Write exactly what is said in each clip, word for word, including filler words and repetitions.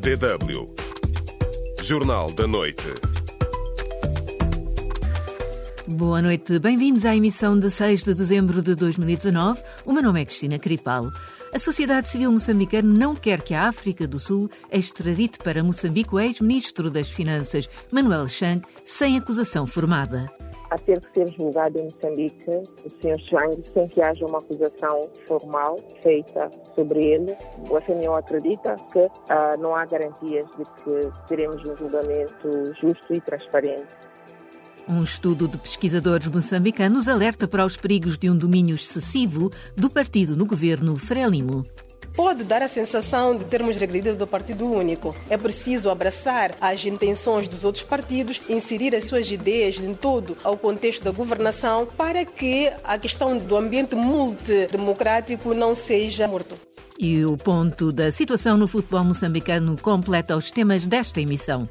D W Jornal da Noite. Boa noite, bem-vindos à emissão de seis de dezembro de dois mil e dezanove. O meu nome é Cristina Cripal. A sociedade civil moçambicana não quer que a África do Sul extradite para Moçambique o ex-ministro das Finanças, Manuel Chang, sem acusação formada. A ter que ser julgado em Moçambique, o senhor Chang, sem que haja uma acusação formal feita sobre ele. O F M O acredita que uh, não há garantias de que teremos um julgamento justo e transparente. Um estudo de pesquisadores moçambicanos alerta para os perigos de um domínio excessivo do partido no governo Frelimo. Pode dar a sensação de termos regredido do partido único. É preciso abraçar as intenções dos outros partidos, inserir as suas ideias em todo o contexto da governação para que a questão do ambiente multidemocrático não seja morto. E o ponto da situação no futebol moçambicano completa os temas desta emissão.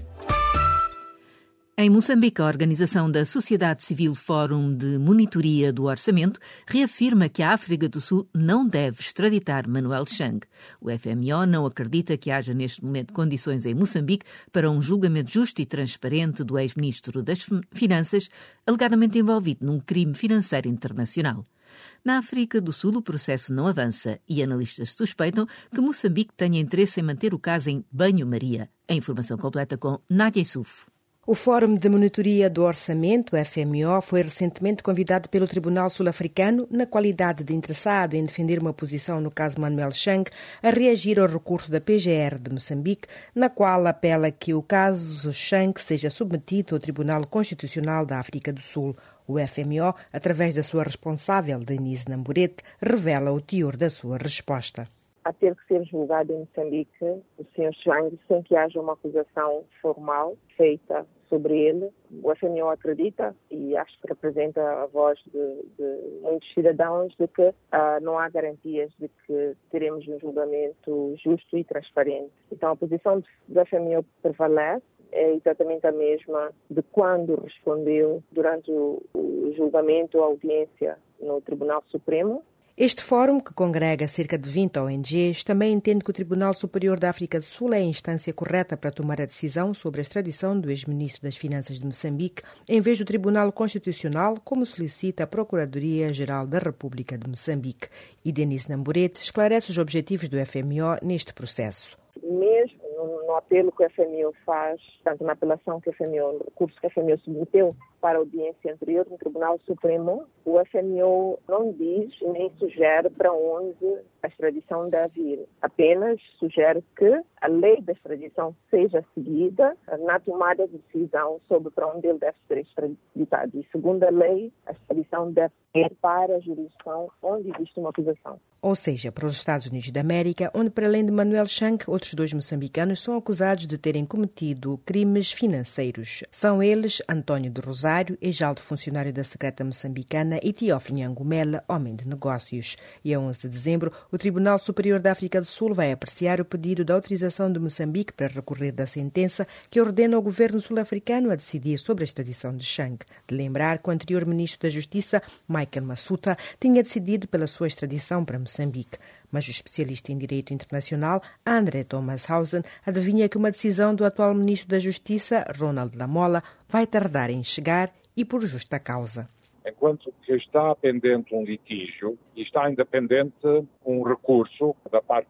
Em Moçambique, a organização da Sociedade Civil Fórum de Monitoria do Orçamento reafirma que a África do Sul não deve extraditar Manuel Chang. O F M O não acredita que haja neste momento condições em Moçambique para um julgamento justo e transparente do ex-ministro das Finanças, alegadamente envolvido num crime financeiro internacional. Na África do Sul, o processo não avança e analistas suspeitam que Moçambique tenha interesse em manter o caso em banho-maria. A informação completa com Nádia Issoufo. O Fórum de Monitoria do Orçamento, F M O, foi recentemente convidado pelo Tribunal Sul-Africano, na qualidade de interessado em defender uma posição no caso Manuel Chang, a reagir ao recurso da P G R de Moçambique, na qual apela que o caso Chang seja submetido ao Tribunal Constitucional da África do Sul. O F M O, através da sua responsável, Denise Namburete, revela o teor da sua resposta. A ter que ser julgado em Moçambique, o senhor Chang, sem que haja uma acusação formal feita sobre ele. O F M O acredita, e acho que representa a voz de, de muitos cidadãos, de que uh, não há garantias de que teremos um julgamento justo e transparente. Então a posição do F M O prevalece, é exatamente a mesma de quando respondeu durante o, o julgamento, a audiência no Tribunal Supremo. Este fórum, que congrega cerca de vinte O N Gs, também entende que o Tribunal Superior da África do Sul é a instância correta para tomar a decisão sobre a extradição do ex-ministro das Finanças de Moçambique, em vez do Tribunal Constitucional, como solicita a Procuradoria-Geral da República de Moçambique. E Denise Namburete esclarece os objetivos do F M O neste processo. Mesmo no apelo que o F M O faz, tanto na apelação que o F M O, no recurso que o F M O submeteu para a audiência anterior no Tribunal Supremo, o F M O não diz nem sugere para onde a extradição deve ir. Apenas sugere que a lei da extradição seja seguida na tomada de decisão sobre para onde ele deve ser extraditado. E, segundo a lei, a extradição deve ir para a jurisdição onde existe uma acusação. Ou seja, para os Estados Unidos da América, onde, para além de Manuel Chang, outros dois moçambicanos são acusados de terem cometido crimes financeiros. São eles António de Rosário, ex-alto funcionário da secreta moçambicana, e Teófilo Nhangumela, homem de negócios. E a onze de dezembro, o Tribunal Superior da África do Sul vai apreciar o pedido de autorização de Moçambique para recorrer da sentença que ordena ao governo sul-africano a decidir sobre a extradição de Chang. De lembrar que o anterior ministro da Justiça, Michael Massuta, tinha decidido pela sua extradição para Moçambique. Mas o especialista em direito internacional, André Thomas Hausen, adivinha que uma decisão do atual ministro da Justiça, Ronald Lamola, vai tardar em chegar e por justa causa. Enquanto que está pendente um litígio e está ainda pendente um recurso da parte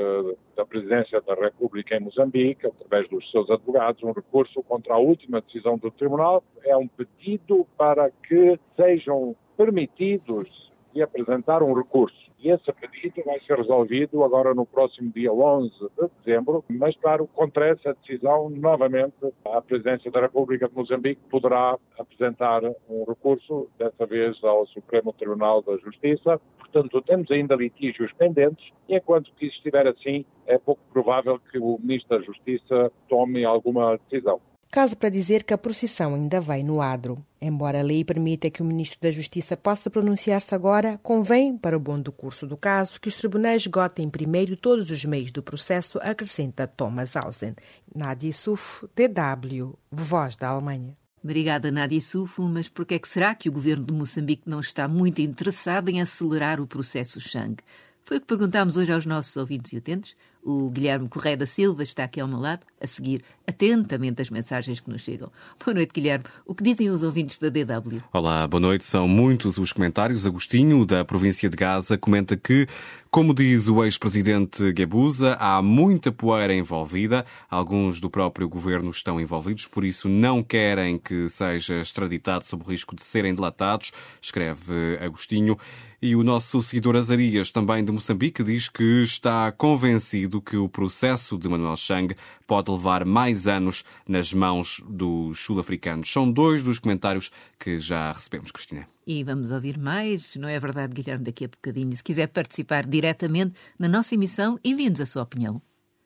da Presidência da República em Moçambique, através dos seus advogados, um recurso contra a última decisão do Tribunal, é um pedido para que sejam permitidos de apresentar um recurso. E esse pedido vai ser resolvido agora no próximo dia onze de dezembro, mas, claro, contra essa decisão, novamente, a Presidência da República de Moçambique poderá apresentar um recurso, dessa vez ao Supremo Tribunal da Justiça. Portanto, temos ainda litígios pendentes e, enquanto que isso estiver assim, é pouco provável que o Ministro da Justiça tome alguma decisão. Caso para dizer que a procissão ainda vai no adro. Embora a lei permita que o Ministro da Justiça possa pronunciar-se agora, convém, para o bom do curso do caso, que os tribunais esgotem primeiro todos os meios do processo, acrescenta Thomas Hausen. Nádia Issoufo, D W, Voz da Alemanha. Obrigada, Nádia Issoufo, mas por que é que será que o governo de Moçambique não está muito interessado em acelerar o processo Chang? Foi o que perguntámos hoje aos nossos ouvintes e utentes. O Guilherme Correia da Silva está aqui ao meu lado, a seguir atentamente as mensagens que nos chegam. Boa noite, Guilherme. O que dizem os ouvintes da D W? Olá, boa noite. São muitos os comentários. Agostinho, da província de Gaza, comenta que, como diz o ex-presidente Guebuza, há muita poeira envolvida. Alguns do próprio governo estão envolvidos, por isso não querem que seja extraditado sob o risco de serem delatados, escreve Agostinho. E o nosso seguidor Azarias, também de Moçambique, diz que está convencido que o processo de Manuel Chang pode levar mais anos nas mãos dos sul-africanos. São dois dos comentários que já recebemos, Cristina. E vamos ouvir mais, não é verdade, Guilherme, daqui a bocadinho. Se quiser participar diretamente na nossa emissão, envie-nos a sua opinião.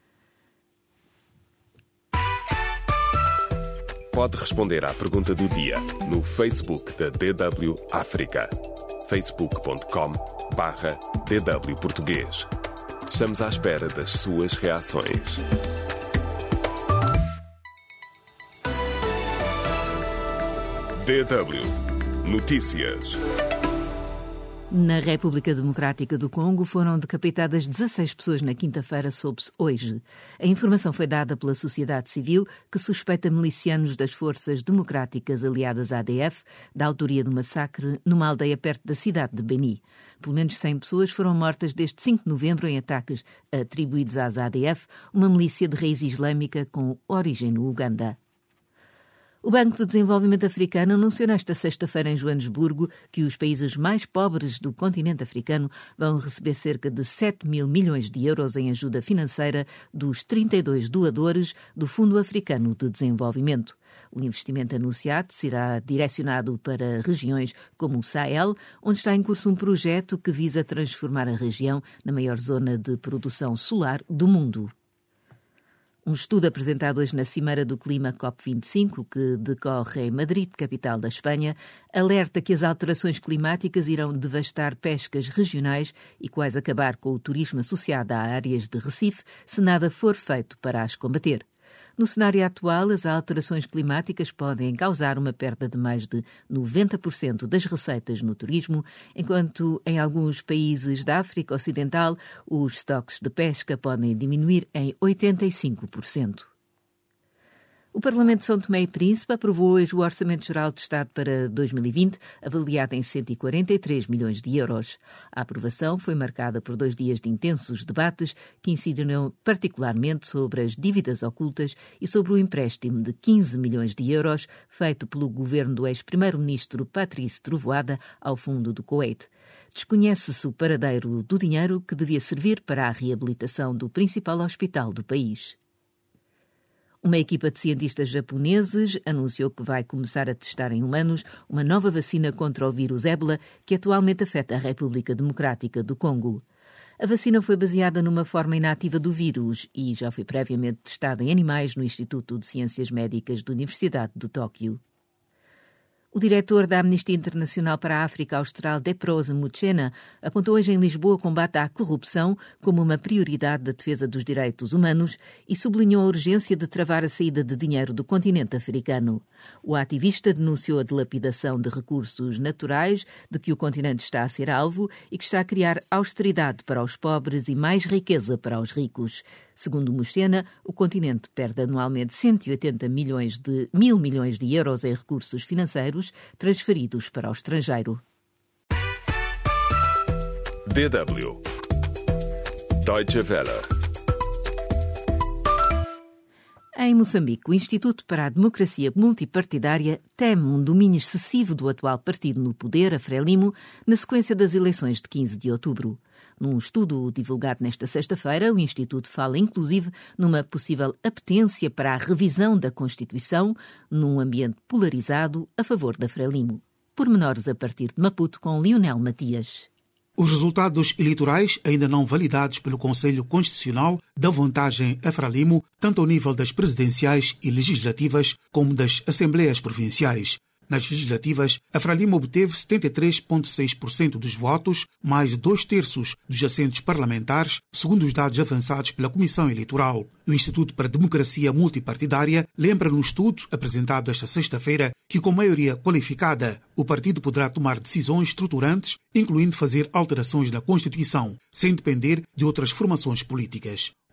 Pode responder à pergunta do dia no Facebook da D W África. facebook ponto com barra D W Português. Estamos à espera das suas reações. D W Notícias. Na República Democrática do Congo foram decapitadas dezasseis pessoas na quinta-feira, soube-se hoje. A informação foi dada pela sociedade civil, que suspeita milicianos das forças democráticas aliadas à A D F da autoria do massacre numa aldeia perto da cidade de Beni. Pelo menos cem pessoas foram mortas desde cinco de novembro em ataques atribuídos às A D F, uma milícia de raiz islâmica com origem no Uganda. O Banco de Desenvolvimento Africano anunciou nesta sexta-feira em Joanesburgo que os países mais pobres do continente africano vão receber cerca de sete mil milhões de euros em ajuda financeira dos trinta e dois doadores do Fundo Africano de Desenvolvimento. O investimento anunciado será direcionado para regiões como o Sahel, onde está em curso um projeto que visa transformar a região na maior zona de produção solar do mundo. Um estudo apresentado hoje na Cimeira do Clima COP vinte e cinco, que decorre em Madrid, capital da Espanha, alerta que as alterações climáticas irão devastar pescas regionais e quase acabar com o turismo associado a áreas de Recife se nada for feito para as combater. No cenário atual, as alterações climáticas podem causar uma perda de mais de noventa por cento das receitas no turismo, enquanto em alguns países da África Ocidental os estoques de pesca podem diminuir em oitenta e cinco por cento. O Parlamento de São Tomé e Príncipe aprovou hoje o Orçamento Geral de Estado para dois mil e vinte, avaliado em cento e quarenta e três milhões de euros. A aprovação foi marcada por dois dias de intensos debates que incidiram particularmente sobre as dívidas ocultas e sobre o empréstimo de quinze milhões de euros feito pelo governo do ex-primeiro-ministro Patrice Trovoada ao Fundo do Kuwait. Desconhece-se o paradeiro do dinheiro que devia servir para a reabilitação do principal hospital do país. Uma equipa de cientistas japoneses anunciou que vai começar a testar em humanos uma nova vacina contra o vírus ébola que atualmente afeta a República Democrática do Congo. A vacina foi baseada numa forma inativa do vírus e já foi previamente testada em animais no Instituto de Ciências Médicas da Universidade de Tóquio. O diretor da Amnistia Internacional para a África Austral, Deprose Muchena, apontou hoje em Lisboa o combate à corrupção como uma prioridade da defesa dos direitos humanos e sublinhou a urgência de travar a saída de dinheiro do continente africano. O ativista denunciou a dilapidação de recursos naturais de que o continente está a ser alvo e que está a criar austeridade para os pobres e mais riqueza para os ricos. Segundo Muchena, o continente perde anualmente cento e oitenta milhões de mil milhões de euros em recursos financeiros transferidos para o estrangeiro. D W Deutsche Welle. Em Moçambique, o Instituto para a Democracia Multipartidária teme um domínio excessivo do atual partido no poder, a Frelimo, na sequência das eleições de quinze de outubro. Num estudo divulgado nesta sexta-feira, o Instituto fala inclusive numa possível apetência para a revisão da Constituição num ambiente polarizado a favor da Frelimo. Pormenores a partir de Maputo com Lionel Matias. Os resultados eleitorais, ainda não validados pelo Conselho Constitucional, dão vantagem a Frelimo, tanto ao nível das presidenciais e legislativas como das assembleias provinciais. Nas legislativas, a Frelimo obteve setenta e três vírgula seis por cento dos votos, mais dois terços dos assentos parlamentares, segundo os dados avançados pela Comissão Eleitoral. O Instituto para a Democracia Multipartidária lembra no estudo, apresentado esta sexta-feira, que com maioria qualificada, o partido poderá tomar decisões estruturantes, incluindo fazer alterações na Constituição, sem depender de outras formações políticas.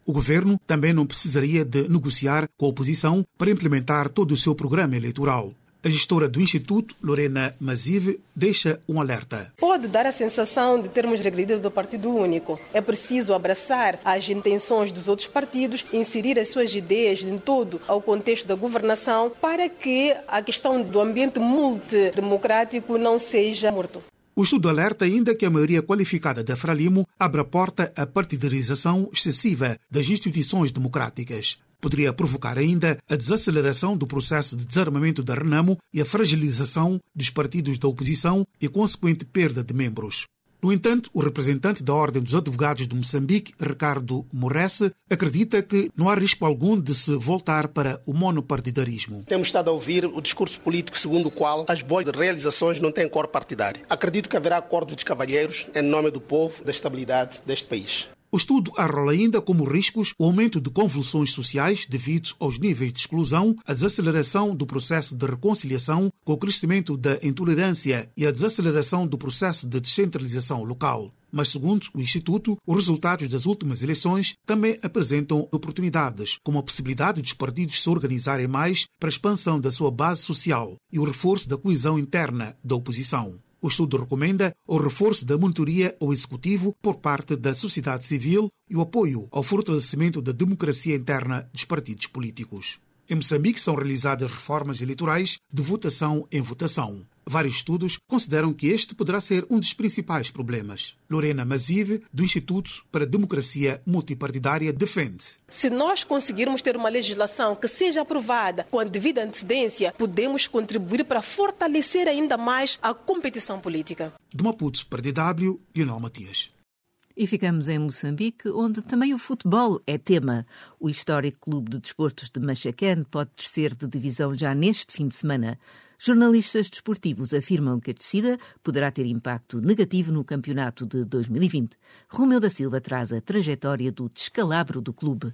O governo também não precisaria de negociar com a oposição para implementar todo o seu programa eleitoral. A gestora do Instituto, Lorena Mazive, deixa um alerta. Pode dar a sensação de termos regredido do partido único. É preciso abraçar as intenções dos outros partidos, inserir as suas ideias em todo ao contexto da governação para que a questão do ambiente multidemocrático não seja morto. O estudo alerta ainda que a maioria qualificada da Frelimo abre a porta à partidarização excessiva das instituições democráticas. Poderia provocar ainda a desaceleração do processo de desarmamento da Renamo e a fragilização dos partidos da oposição e consequente perda de membros. No entanto, o representante da Ordem dos Advogados de Moçambique, Ricardo Moresse, acredita que não há risco algum de se voltar para o monopartidarismo. Temos estado a ouvir o discurso político segundo o qual as boas realizações não têm cor partidária. Acredito que haverá acordo dos cavalheiros em nome do povo, da estabilidade deste país. O estudo arrola ainda como riscos o aumento de convulsões sociais devido aos níveis de exclusão, a desaceleração do processo de reconciliação com o crescimento da intolerância e a desaceleração do processo de descentralização local. Mas, segundo o Instituto, os resultados das últimas eleições também apresentam oportunidades, como a possibilidade dos partidos se organizarem mais para a expansão da sua base social e o reforço da coesão interna da oposição. O estudo recomenda o reforço da monitoria ao Executivo por parte da sociedade civil e o apoio ao fortalecimento da democracia interna dos partidos políticos. Em Moçambique são realizadas reformas eleitorais de votação em votação. Vários estudos consideram que este poderá ser um dos principais problemas. Lorena Mazive, do Instituto para a Democracia Multipartidária, defende. Se nós conseguirmos ter uma legislação que seja aprovada com a devida antecedência, podemos contribuir para fortalecer ainda mais a competição política. De Maputo para D W, Lionel Matias. E ficamos em Moçambique, onde também o futebol é tema. O histórico Clube de Desportos de Machaquén pode descer de divisão já neste fim de semana. Jornalistas desportivos afirmam que a descida poderá ter impacto negativo no campeonato de dois mil e vinte. Romeu da Silva traz a trajetória do descalabro do clube.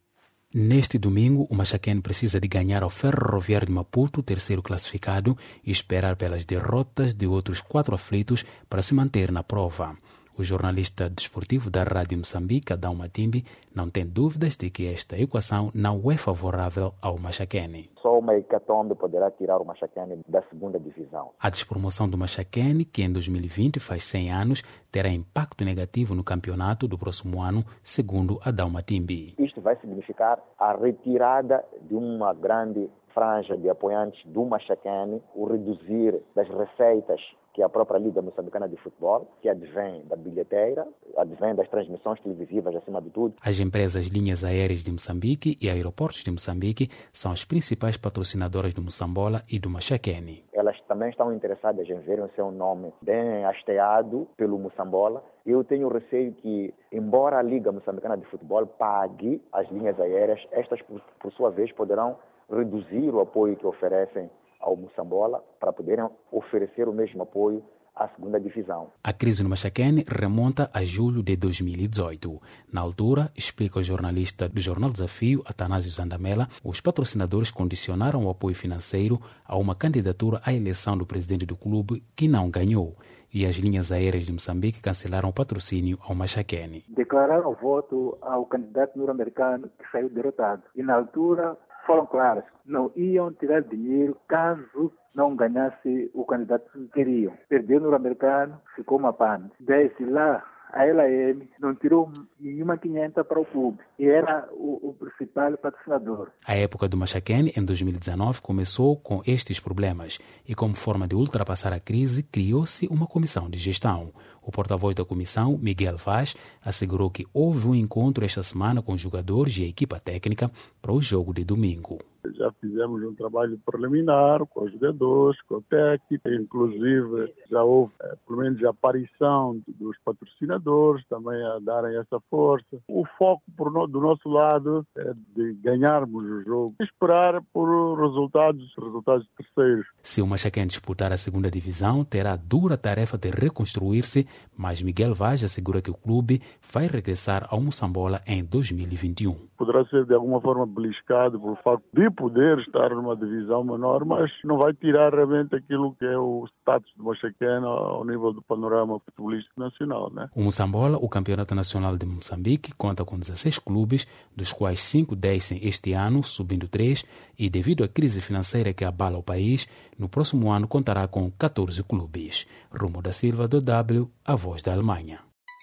Neste domingo, o Machaquén precisa de ganhar ao Ferroviário de Maputo, terceiro classificado, e esperar pelas derrotas de outros quatro aflitos para se manter na prova. O jornalista desportivo da Rádio Moçambique, Adão Matimbi, não tem dúvidas de que esta equação não é favorável ao Machaquén. Só uma hecatombe poderá tirar o Machaquén da segunda divisão. A despromoção do Machaquén, que em dois mil e vinte faz cem anos, terá impacto negativo no campeonato do próximo ano, segundo Adão Matimbi. Isto vai significar a retirada de uma grande franja de apoiantes do Machaquén, o reduzir das receitas que a própria Liga Moçambicana de Futebol, que advém da bilheteira, advém das transmissões televisivas, acima de tudo. As empresas Linhas Aéreas de Moçambique e Aeroportos de Moçambique são as principais patrocinadoras do Moçambola e do Machaquén. Elas também estão interessadas em ver o seu nome bem hasteado pelo Moçambola. Eu tenho receio que, embora a Liga Moçambicana de Futebol pague as linhas aéreas, estas, por, por sua vez, poderão reduzir o apoio que oferecem ao Moçambola para poderem oferecer o mesmo apoio à segunda divisão. A crise no Machaquén remonta a julho de dois mil e dezoito. Na altura, explica o jornalista do Jornal Desafio, Atanásio Zandamela, os patrocinadores condicionaram o apoio financeiro a uma candidatura à eleição do presidente do clube que não ganhou. E as linhas aéreas de Moçambique cancelaram o patrocínio ao Machaquén. Declararam o voto ao candidato norte-americano que saiu derrotado. E na altura foram claras, não iam tirar dinheiro caso não ganhasse o candidato que queriam. Perdeu o norte-americano, ficou uma pane. Desde lá, a L A M não tirou nenhuma quinhenta para o clube e era o, o principal patrocinador. A época do Machaquén, em dois mil e dezenove, começou com estes problemas e, como forma de ultrapassar a crise, criou-se uma comissão de gestão. O porta-voz da comissão, Miguel Vaz, assegurou que houve um encontro esta semana com os jogadores e a equipa técnica para o jogo de domingo. Já fizemos um trabalho preliminar com os jogadores, com a técnica, inclusive já houve, é, pelo menos, a aparição dos patrocinadores também a darem essa força. O foco por no, do nosso lado é de ganharmos o jogo e esperar por resultados, resultados terceiros. Se o Machaquén disputar a segunda divisão, terá a dura tarefa de reconstruir-se mas Miguel Vaz assegura que o clube vai regressar ao Moçambola em dois mil e vinte e um. Poderá ser de alguma forma beliscado pelo facto de poder estar numa divisão menor, mas não vai tirar realmente aquilo que é o status de Moçambique ao nível do panorama futebolístico nacional, né? O Moçambola, o Campeonato Nacional de Moçambique, conta com dezesseis clubes, dos quais cinco descem este ano, subindo três, e devido à crise financeira que abala o país, no próximo ano contará com catorze clubes. Rumo da Silva, do W, a voz da Alemanha.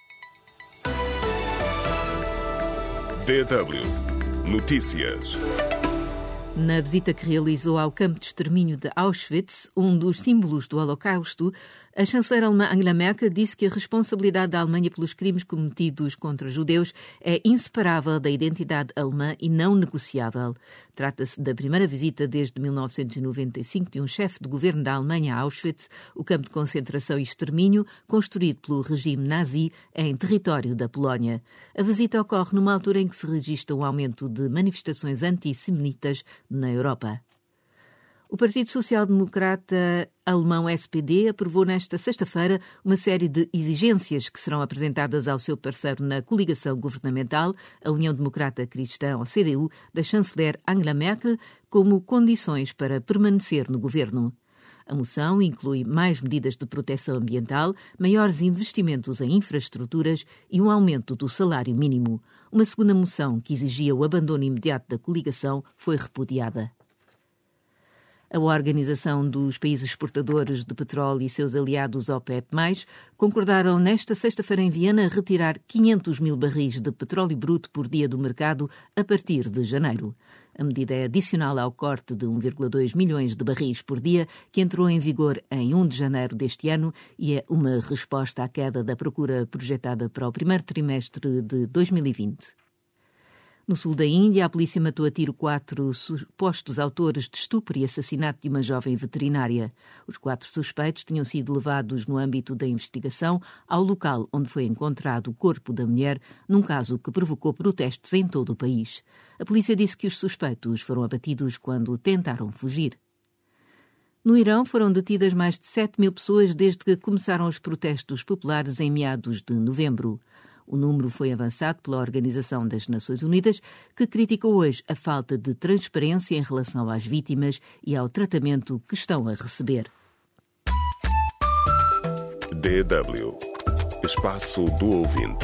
D W Notícias. Na visita que realizou ao campo de extermínio de Auschwitz, um dos símbolos do Holocausto, a chanceler alemã Angela Merkel disse que a responsabilidade da Alemanha pelos crimes cometidos contra judeus é inseparável da identidade alemã e não negociável. Trata-se da primeira visita desde mil novecentos e noventa e cinco de um chefe de governo da Alemanha a Auschwitz, o campo de concentração e extermínio construído pelo regime nazi em território da Polónia. A visita ocorre numa altura em que se registra um aumento de manifestações antissemitas na Europa. O Partido Social Democrata alemão S P D aprovou nesta sexta-feira uma série de exigências que serão apresentadas ao seu parceiro na coligação governamental, a União Democrata Cristã, ou C D U, da chanceler Angela Merkel, como condições para permanecer no governo. A moção inclui mais medidas de proteção ambiental, maiores investimentos em infraestruturas e um aumento do salário mínimo. Uma segunda moção, que exigia o abandono imediato da coligação, foi repudiada. A Organização dos Países Exportadores de Petróleo e seus aliados OPEP mais, concordaram nesta sexta-feira em Viena retirar quinhentos mil barris de petróleo bruto por dia do mercado a partir de janeiro. A medida é adicional ao corte de um vírgula dois milhões de barris por dia, que entrou em vigor em primeiro de janeiro deste ano e é uma resposta à queda da procura projetada para o primeiro trimestre de dois mil e vinte. No sul da Índia, a polícia matou a tiro quatro supostos autores de estupro e assassinato de uma jovem veterinária. Os quatro suspeitos tinham sido levados no âmbito da investigação ao local onde foi encontrado o corpo da mulher, num caso que provocou protestos em todo o país. A polícia disse que os suspeitos foram abatidos quando tentaram fugir. No Irão, foram detidas mais de sete mil pessoas desde que começaram os protestos populares em meados de novembro. O número foi avançado pela Organização das Nações Unidas, que criticou hoje a falta de transparência em relação às vítimas e ao tratamento que estão a receber. D W Espaço do Ouvinte.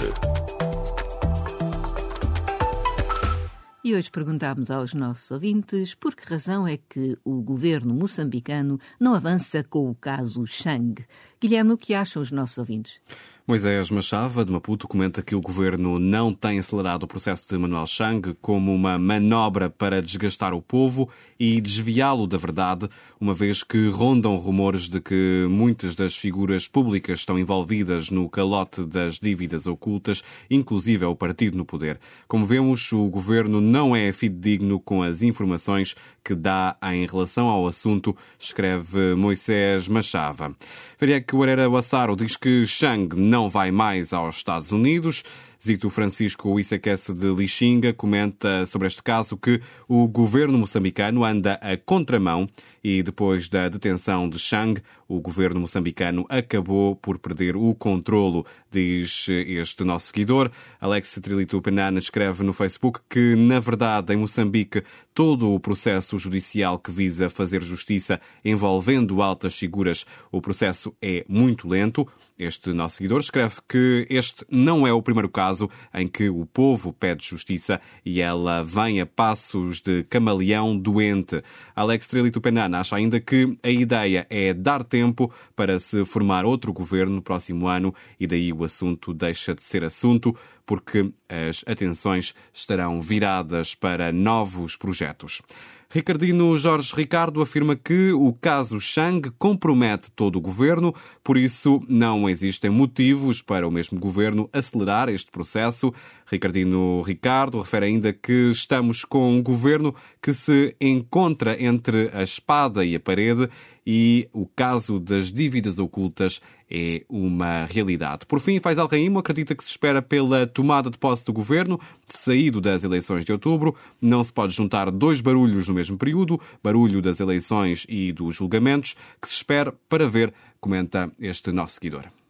E hoje perguntámos aos nossos ouvintes por que razão é que o governo moçambicano não avança com o caso Chang. Guilherme, o que acham os nossos ouvintes? Moisés Machava, de Maputo, comenta que o governo não tem acelerado o processo de Manuel Chang como uma manobra para desgastar o povo e desviá-lo da verdade, uma vez que rondam rumores de que muitas das figuras públicas estão envolvidas no calote das dívidas ocultas, inclusive o partido no poder. Como vemos, o governo não é fidedigno com as informações que dá em relação ao assunto, escreve Moisés Machava. Veriek Warera Wassaro diz que Chang não vai mais aos Estados Unidos. Zito Francisco Issaquece de Lixinga comenta sobre este caso que o governo moçambicano anda a contramão e depois da detenção de Chang, o governo moçambicano acabou por perder o controlo, diz este nosso seguidor. Alex Trilito Penana escreve no Facebook que, na verdade, em Moçambique, todo o processo judicial que visa fazer justiça envolvendo altas figuras, o processo é muito lento. Este nosso seguidor escreve que este não é o primeiro caso em que o povo pede justiça e ela vem a passos de camaleão doente. Alex Trilito Penana acha ainda que a ideia é dar tempo para se formar outro governo no próximo ano e daí o assunto deixa de ser assunto, porque as atenções estarão viradas para novos projetos. Ricardino Jorge Ricardo afirma que o caso Chang compromete todo o governo, por isso não existem motivos para o mesmo governo acelerar este processo. Ricardino Ricardo refere ainda que estamos com um governo que se encontra entre a espada e a parede e o caso das dívidas ocultas é uma realidade. Por fim, Faisal Raimo acredita que se espera pela tomada de posse do governo, saído das eleições de outubro. Não se pode juntar dois barulhos no mesmo período, barulho das eleições e dos julgamentos, que se espera para ver, comenta este nosso seguidor.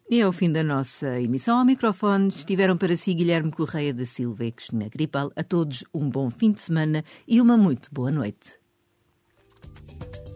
E ao fim da nossa emissão, ao microfone estiveram para si Guilherme Correia da Silva e Cristina Gripal. A todos um bom fim de semana e uma muito boa noite.